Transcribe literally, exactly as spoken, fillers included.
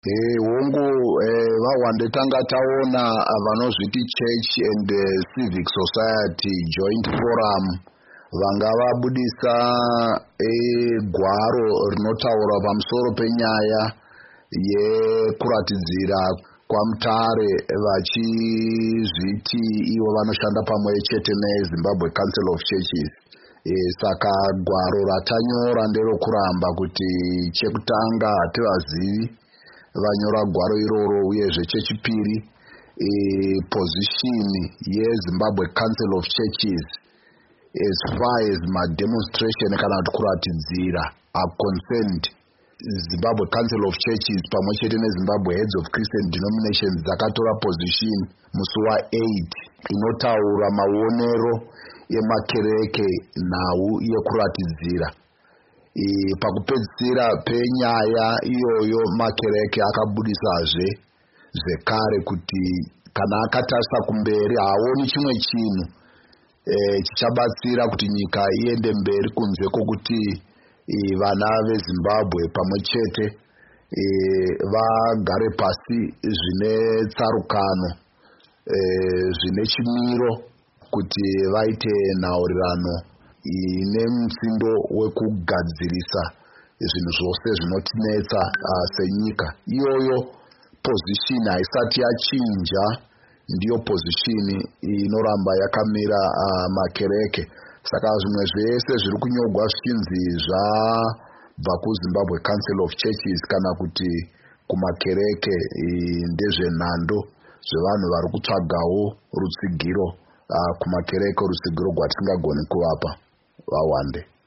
Eh hongu eh vawande tanga taona vanozviti Church and uh, Civic Society Joint Forum vanga vabudisa eh gwaro rinotaura pamusoro penyaya yekuratidzira kwaMutare vachizviti ivo vanoshanda pamwe chete neZimbabwe Council of Churches. E, saka gwaro ratanyora nderokuramba kuti chekutanga hativazivi vanyora gwaro iroro uyezve chechipiri e, position yeZimbabwe Council of Churches as far as mademonstration kana kuti kuratidzira are concerned. Zimbabwe Council of Churches pamwe chete neZimbabwe Heads of Christian Denominations dzakatora position musi wa-eight inotaura maonero emakereke nhau yekuratidzira. E, pakupedzisira penyaya iyoyo makereke akabudisazve zvekare kuti kana akatarisa kumberi haaoni chimwe chinhu e, chichabatsira kuti nyika iende mberi kunze kwokuti e, vana veZimbabwe pamwe chete e, vagare pasi zvine tsarukano e, zvine chimiro kuti vaite nhaurirano ine mutsindo wekugadzirisa zvinhu zvose zvinotinetsa uh, senyika. Iyoyo position haisati yachinja, ndiyo position inoramba yakamira uh, makereke. Saka zvimwe zvese zviri kunyogwa zvichinzi zvabva kuZimbabwe Council of Churches kana kuti kumakereke ndezvenhando zvevanhu vari kutsvagawo rutsigiro uh, kumakereke, rutsigiro rwatisingagoni kuvapa vawande.